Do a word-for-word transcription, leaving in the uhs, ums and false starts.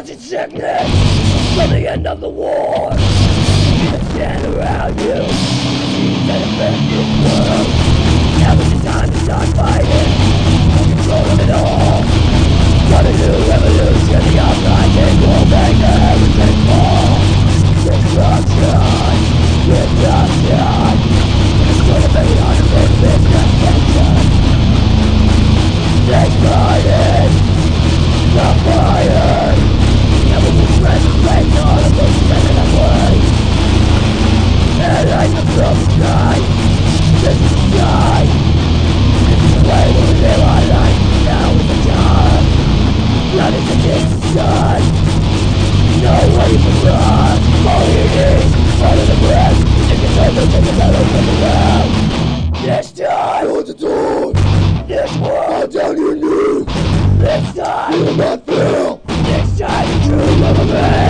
mountain sickness from the end of the war. You stand around you, see that affect this world. Now is the time to start fighting for control of it all. Got a new revolution, the outside thing will make the everything fall. Destruction, destruction, it's gonna be on the business attention. Stay fighting, stop fighting. Never will spread the flame, all of those standing away. And like the from the sky, this is the sky. This is the way we live our life, now is the time. Not in the distant sun, no way to run. All you need, all of the breath. If you don't look at the metal from the ground. This time, hold the door. This world down your knees. This time, you will not fail. This time, you truly love me.